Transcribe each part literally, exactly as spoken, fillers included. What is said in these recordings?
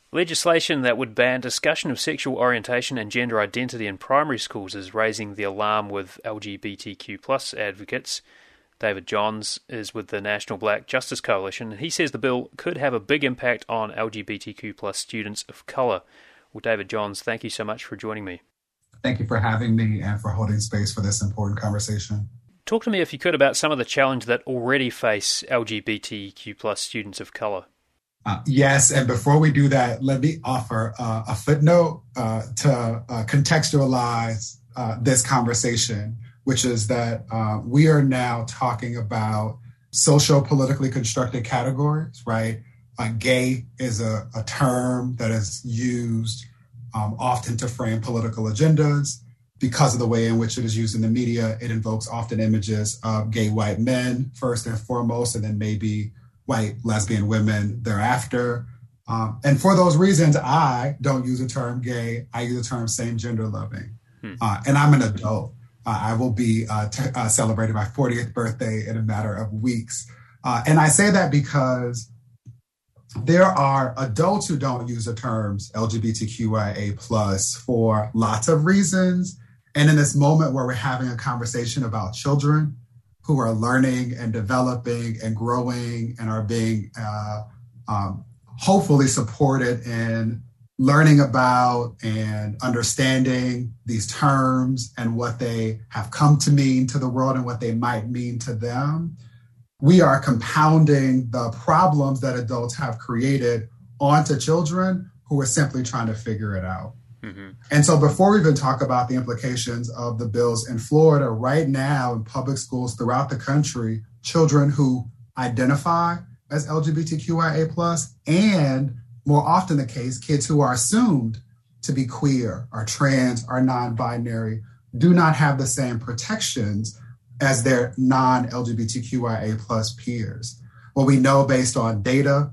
Legislation that would ban discussion of sexual orientation and gender identity in primary schools is raising the alarm with L G B T Q plus advocates. David Johns is with the National Black Justice Coalition, and he says the bill could have a big impact on L G B T Q plus students of colour. Well, David Johns, thank you so much for joining me. Thank you for having me and for holding space for this important conversation. Talk to me, if you could, about some of the challenges that already face L G B T Q plus students of colour. Uh, yes, and before we do that, let me offer uh, a footnote uh, to uh, contextualize uh, this conversation, which is that uh, we are now talking about socio-politically constructed categories, right? Uh, gay is a, a term that is used um, often to frame political agendas. Because of the way in which it is used in the media, it invokes often images of gay white men, first and foremost, and then maybe white lesbian women thereafter. Um, and for those reasons, I don't use the term gay. I use the term same gender loving. Hmm. Uh, and I'm an adult. Uh, I will be uh, t- uh, celebrating my fortieth birthday in a matter of weeks. Uh, and I say that because there are adults who don't use the terms L G B T Q I A plus for lots of reasons. And in this moment where we're having a conversation about children who are learning and developing and growing and are being uh, um, hopefully supported in learning about and understanding these terms and what they have come to mean to the world and what they might mean to them, we are compounding the problems that adults have created onto children who are simply trying to figure it out. Mm-hmm. And so before we even talk about the implications of the bills in Florida, right now in public schools throughout the country, children who identify as L G B T Q I A plus, and more often the case, kids who are assumed to be queer or trans or non-binary, do not have the same protections as their non-L G B T Q I A plus peers. What we know based on data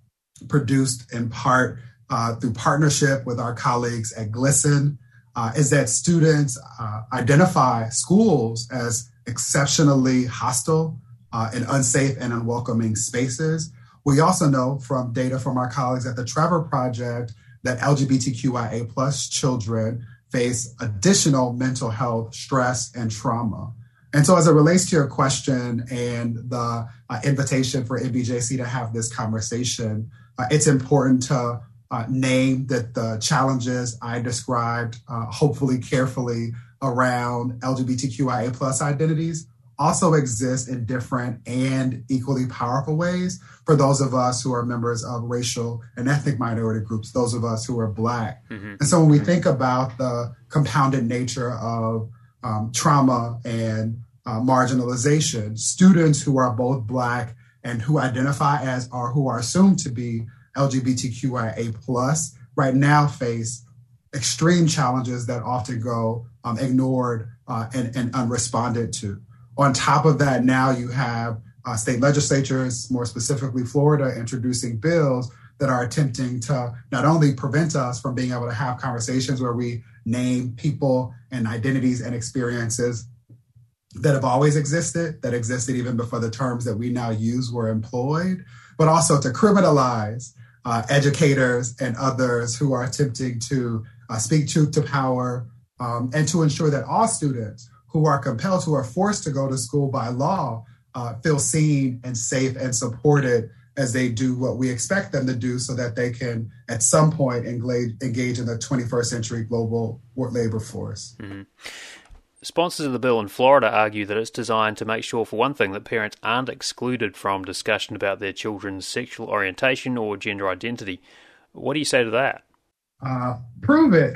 produced in part Uh, through partnership with our colleagues at GLSEN, uh, is that students uh, identify schools as exceptionally hostile uh, and unsafe and unwelcoming spaces. We also know from data from our colleagues at the Trevor Project that L G B T Q I A plus children face additional mental health stress and trauma. And so as it relates to your question and the uh, invitation for N B J C to have this conversation, uh, it's important to Uh, name that the challenges I described, uh, hopefully carefully, around L G B T Q I A plus identities also exist in different and equally powerful ways for those of us who are members of racial and ethnic minority groups, those of us who are Black. Mm-hmm. And so when we think about the compounded nature of um, trauma and uh, marginalization, students who are both Black and who identify as or who are assumed to be L G B T Q I A plus right now face extreme challenges that often go um, ignored uh, and, and unresponded to. On top of that, now you have uh, state legislatures, more specifically Florida, introducing bills that are attempting to not only prevent us from being able to have conversations where we name people and identities and experiences that have always existed, that existed even before the terms that we now use were employed, but also to criminalize uh, educators and others who are attempting to uh, speak truth to power um, and to ensure that all students who are compelled, who are forced to go to school by law, uh, feel seen and safe and supported as they do what we expect them to do so that they can, at some point, engage, engage in the twenty-first century global labor force. Mm-hmm. Sponsors of the bill in Florida argue that it's designed to make sure, for one thing, that parents aren't excluded from discussion about their children's sexual orientation or gender identity. What do you say to that? Uh, prove it.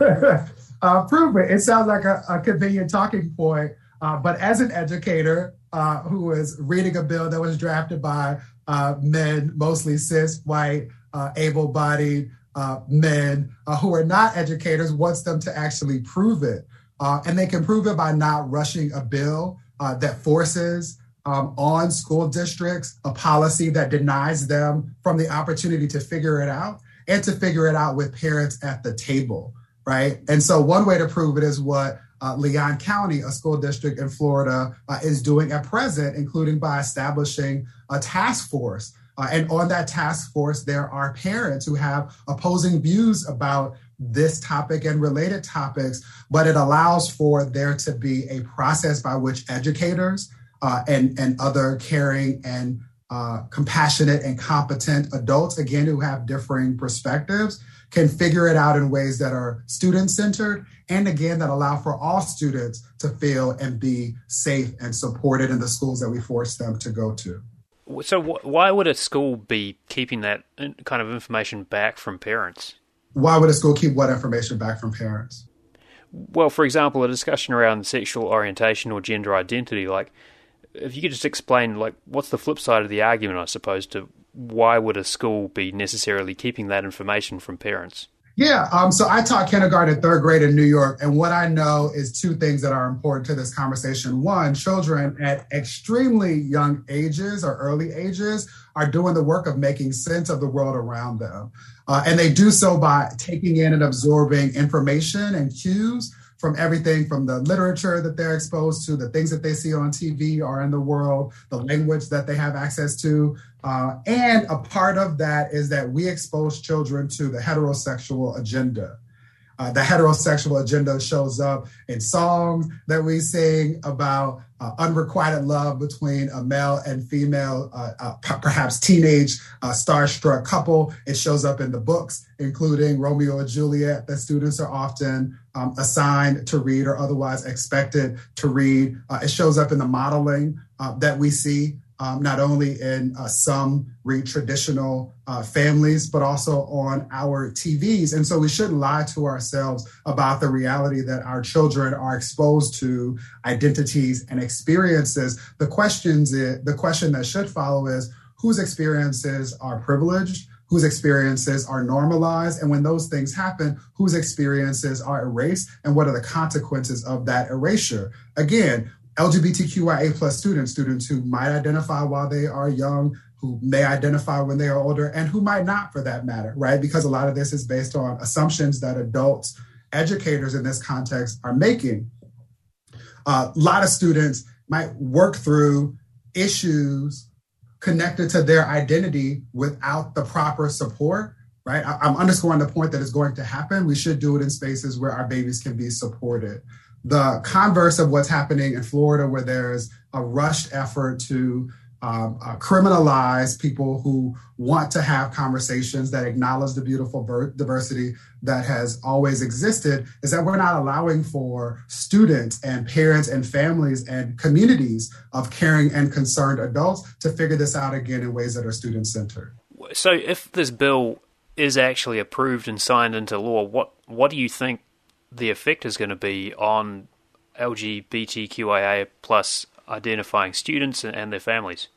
uh, prove it. It sounds like a, a convenient talking point. Uh, but as an educator uh, who was reading a bill that was drafted by uh, men, mostly cis, white, uh, able-bodied uh, men uh, who are not educators, wants them to actually prove it. Uh, and they can prove it by not rushing a bill uh, that forces um, on school districts a policy that denies them from the opportunity to figure it out and to figure it out with parents at the table, right? And so one way to prove it is what uh, Leon County, a school district in Florida, uh, is doing at present, including by establishing a task force Uh, and on that task force, there are parents who have opposing views about this topic and related topics, but it allows for there to be a process by which educators uh, and, and other caring and uh, compassionate and competent adults, again, who have differing perspectives, can figure it out in ways that are student-centered and, again, that allow for all students to feel and be safe and supported in the schools that we force them to go to. So wh- why would a school be keeping that kind of information back from parents? Why would a school keep what information back from parents? Well, for example, a discussion around sexual orientation or gender identity, like, if you could just explain, like, what's the flip side of the argument, I suppose, to why would a school be necessarily keeping that information from parents? Yeah, um, so I taught kindergarten and third grade in New York, and what I know is two things that are important to this conversation. One, children at extremely young ages or early ages are doing the work of making sense of the world around them. Uh, and they do so by taking in and absorbing information and cues from everything from the literature that they're exposed to, the things that they see on T V or in the world, the language that they have access to. Uh, and a part of that is that we expose children to the heterosexual agenda. Uh, the heterosexual agenda shows up in songs that we sing about uh, unrequited love between a male and female, uh, uh, p- perhaps teenage uh, starstruck couple. It shows up in the books, including Romeo and Juliet, that students are often um, assigned to read or otherwise expected to read. Uh, it shows up in the modeling uh, that we see. Um, not only in uh, some read traditional uh, families, but also on our T Vs. And so we shouldn't lie to ourselves about the reality that our children are exposed to identities and experiences. The questions, is, the question that should follow is, whose experiences are privileged? Whose experiences are normalized? And when those things happen, whose experiences are erased? And what are the consequences of that erasure? Again, L G B T Q I A plus students, students who might identify while they are young, who may identify when they are older, and who might not for that matter, right? Because a lot of this is based on assumptions that adults, educators in this context are making. Uh, a lot of students might work through issues connected to their identity without the proper support, right? I- I'm underscoring the point that it's going to happen. We should do it in spaces where our babies can be supported. The converse of what's happening in Florida, where there's a rushed effort to um, uh, criminalize people who want to have conversations that acknowledge the beautiful ver- diversity that has always existed, is that we're not allowing for students and parents and families and communities of caring and concerned adults to figure this out again in ways that are student-centered. So if this bill is actually approved and signed into law, what, what do you think the effect is going to be on L G B T Q I A plus identifying students and their families?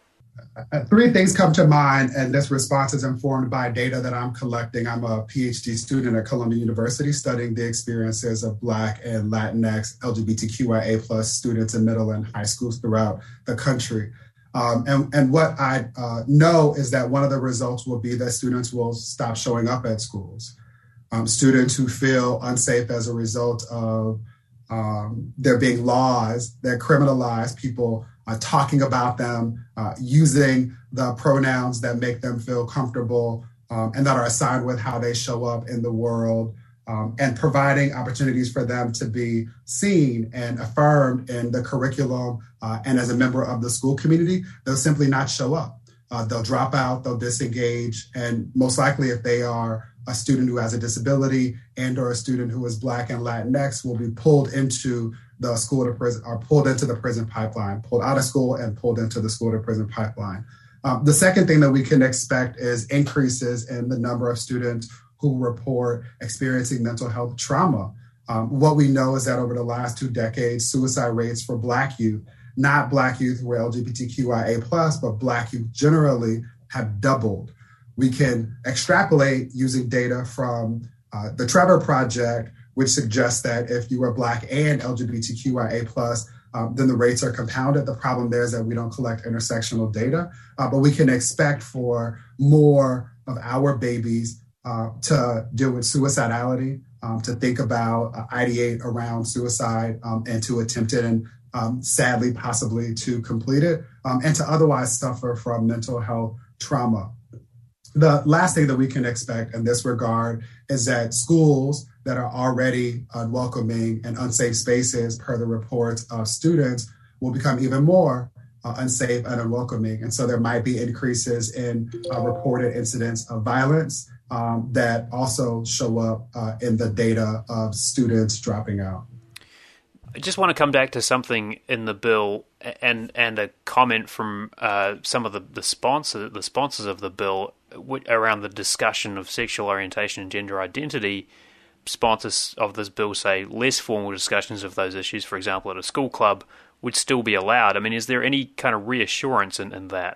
Uh, three things come to mind, and this response is informed by data that I'm collecting. I'm a PhD student at Columbia University studying the experiences of Black and Latinx L G B T Q I A plus students in middle and high schools throughout the country. Um, and, and what I uh, know is that one of the results will be that students will stop showing up at schools. Um, students who feel unsafe as a result of um, there being laws that criminalize people uh, talking about them, uh, using the pronouns that make them feel comfortable um, and that are assigned with how they show up in the world, um, and providing opportunities for them to be seen and affirmed in the curriculum uh, and as a member of the school community. They'll simply not show up. Uh, they'll drop out, they'll disengage, and most likely if they are a student who has a disability and or a student who is Black and Latinx will be pulled into the school to prison or pulled into the prison pipeline, pulled out of school and pulled into the school to prison pipeline. Um, the second thing that we can expect is increases in the number of students who report experiencing mental health trauma. Um, what we know is that over the last two decades, suicide rates for Black youth, not Black youth who are L G B T Q I A plus, but Black youth generally have doubled. We can extrapolate using data from uh, the Trevor Project, which suggests that if you are Black and L G B T Q I A plus, um, then the rates are compounded. The problem there is that we don't collect intersectional data, uh, but we can expect for more of our babies uh, to deal with suicidality, um, to think about, uh, ideate around suicide, um, and to attempt it, and um, sadly, possibly to complete it, um, and to otherwise suffer from mental health trauma. The last thing that we can expect in this regard is that schools that are already unwelcoming and unsafe spaces, per the reports of students, will become even more uh, unsafe and unwelcoming. And so there might be increases in uh, reported incidents of violence um, that also show up uh, in the data of students dropping out. I just want to come back to something in the bill and and a comment from uh, some of the, the sponsor the sponsors of the bill around the discussion of sexual orientation and gender identity. Sponsors of this bill say less formal discussions of those issues, for example, at a school club, would still be allowed. I mean, is there any kind of reassurance in, in that?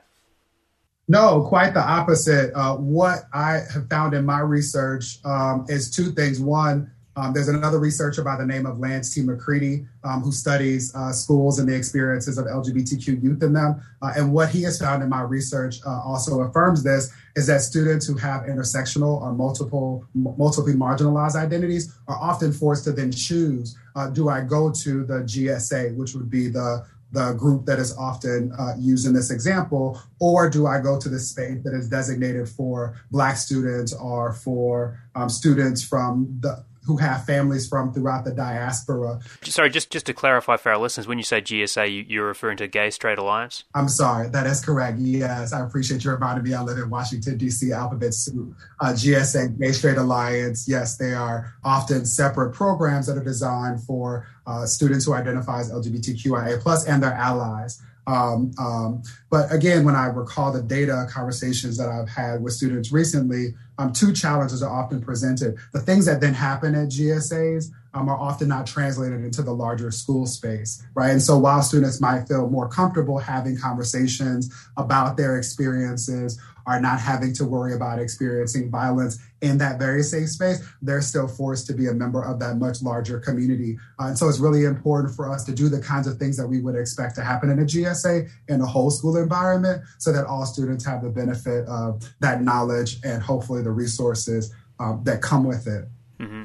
No, quite the opposite. Uh, what I have found in my research um, is two things. One, Um, there's another researcher by the name of Lance T. McCready um, who studies uh, schools and the experiences of L G B T Q youth in them. Uh, and what he has found in my research uh, also affirms this, is that students who have intersectional or multiple, m- multiply marginalized identities are often forced to then choose, uh, do I go to the G S A, which would be the the group that is often uh, used in this example, or do I go to the space that is designated for Black students or for um, students from the who have families from throughout the diaspora. Sorry, just, just to clarify for our listeners, when you say G S A, you, you're referring to Gay Straight Alliance? I'm sorry, that is correct. Yes, I appreciate you reminding me. I live in Washington, D C, alphabet soup. Uh, G S A, Gay Straight Alliance, yes, they are often separate programs that are designed for uh, students who identify as L G B T Q I A plus and their allies. Um, um, but again, when I recall the data conversations that I've had with students recently, um, two challenges are often presented. The things that then happen at G S As um, are often not translated into the larger school space, right? And so while students might feel more comfortable having conversations about their experiences, are not having to worry about experiencing violence in that very safe space, they're still forced to be a member of that much larger community. Uh, and so it's really important for us to do the kinds of things that we would expect to happen in a G S A in a whole school environment so that all students have the benefit of that knowledge and hopefully the resources um, that come with it. Mm-hmm.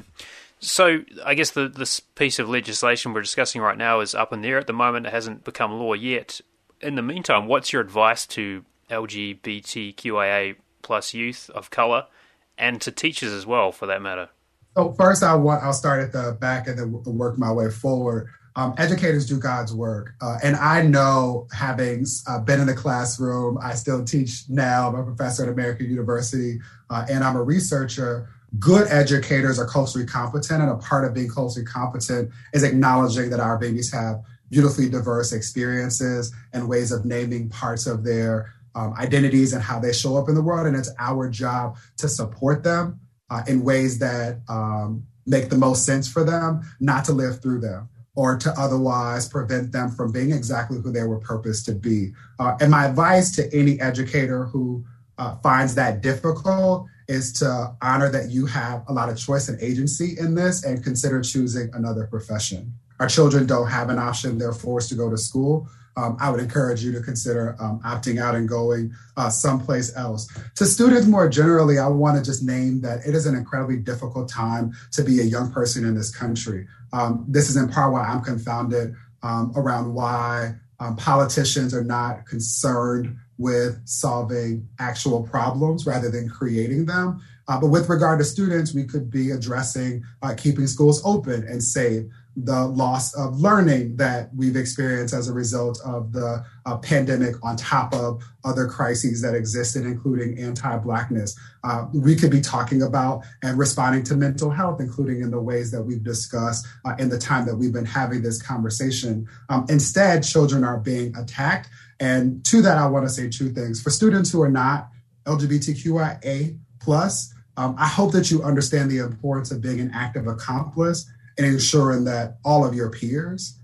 So I guess the this piece of legislation we're discussing right now is up in the air at the moment. It hasn't become law yet. In the meantime, what's your advice to L G B T Q I A plus youth of color and to teachers as well, for that matter? So first, I want I'll start at the back and then work my way forward. Um, educators do God's work, uh, and I know, having uh, been in the classroom, I still teach now. I'm a professor at American University, uh, and I'm a researcher. Good educators are culturally competent, and a part of being culturally competent is acknowledging that our babies have beautifully diverse experiences and ways of naming parts of their Um, identities and how they show up in the world. And it's our job to support them uh, in ways that um, make the most sense for them, not to live through them or to otherwise prevent them from being exactly who they were purposed to be. Uh, and my advice to any educator who uh, finds that difficult is to honor that you have a lot of choice and agency in this and consider choosing another profession. Our children don't have an option. They're forced to go to school. Um, I would encourage you to consider um, opting out and going uh, someplace else. To students more generally, I want to just name that it is an incredibly difficult time to be a young person in this country. Um, this is in part why I'm confounded um, around why um, politicians are not concerned with solving actual problems rather than creating them. Uh, but with regard to students, we could be addressing uh, keeping schools open and safe, the loss of learning that we've experienced as a result of the uh, pandemic on top of other crises that existed, including anti-Blackness. Uh, we could be talking about and responding to mental health, including in the ways that we've discussed uh, in the time that we've been having this conversation. Um, instead, children are being attacked. And to that, I want to say two things. For students who are not L G B T Q I A plus, um, I hope that you understand the importance of being an active accomplice and ensuring that all of your peers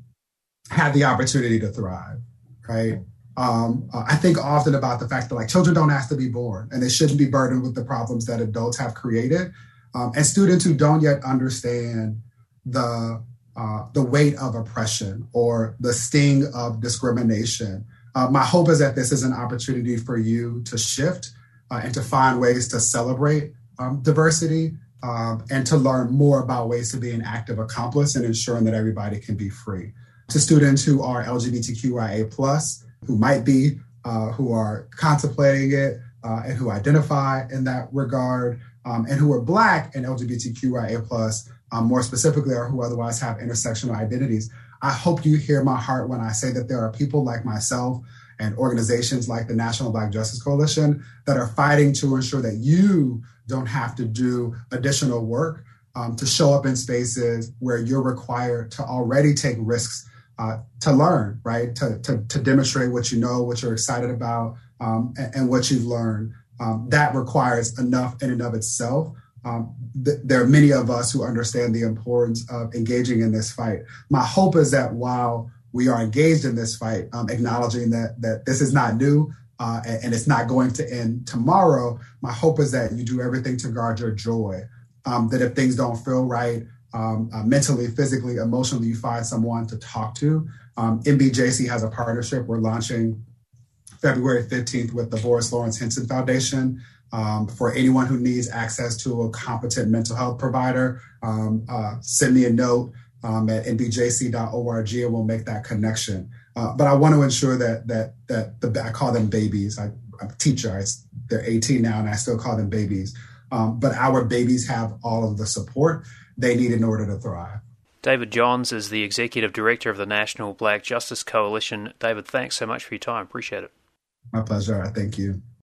have the opportunity to thrive, right? Um, uh, I think often about the fact that like children don't ask to be born and they shouldn't be burdened with the problems that adults have created. Um, and students who don't yet understand the uh, the weight of oppression or the sting of discrimination. Uh, my hope is that this is an opportunity for you to shift uh, and to find ways to celebrate um, diversity, Um, and to learn more about ways to be an active accomplice and ensuring that everybody can be free. To students who are L G B T Q I A plus, who might be uh, who are contemplating it uh, and who identify in that regard, um, and who are Black and L G B T Q I A plus, um, more specifically, or who otherwise have intersectional identities. I hope you hear my heart when I say that there are people like myself and organizations like the National Black Justice Coalition that are fighting to ensure that you don't have to do additional work um, to show up in spaces where you're required to already take risks uh, to learn, right? To, to, to demonstrate what you know, what you're excited about, um, and, and what you've learned. Um, that requires enough in and of itself. Um, th- there are many of us who understand the importance of engaging in this fight. My hope is that while we are engaged in this fight, um, acknowledging that that this is not new uh, and, and it's not going to end tomorrow, my hope is that you do everything to guard your joy, um, that if things don't feel right, um, uh, mentally, physically, emotionally, you find someone to talk to. Um, N B J C has a partnership we're launching February fifteenth with the Boris Lawrence Henson Foundation. Um, for anyone who needs access to a competent mental health provider, um, uh, send me a note um, at n b j c dot org and we'll make that connection. Uh, but I want to ensure that that that the I call them babies. I, I'm a teacher. I, they're eighteen now, and I still call them babies. Um, but our babies have all of the support they need in order to thrive. David Johns is the Executive Director of the National Black Justice Coalition. David, thanks so much for your time. Appreciate it. My pleasure. Thank you.